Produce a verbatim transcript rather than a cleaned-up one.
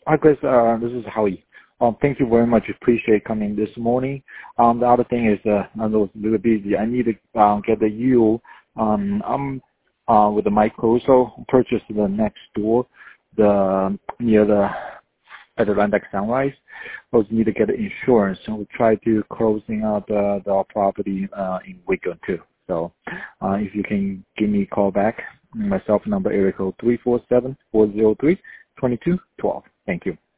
Hi, Chris. Uh, this is Howie. Um, thank you very much. Appreciate coming this morning. Um, the other thing is, uh, I know it's a little busy. I need to um, get the yield. Um, I'm uh, with the Micro, so purchase the next door, the near the Atlantic Sunrise. I also need to get the insurance. So we try to closing out uh, the property uh, in week or two. So uh, if you can give me a call back, my cell phone number area code three four seven, four zero three, two two one two. Thank you.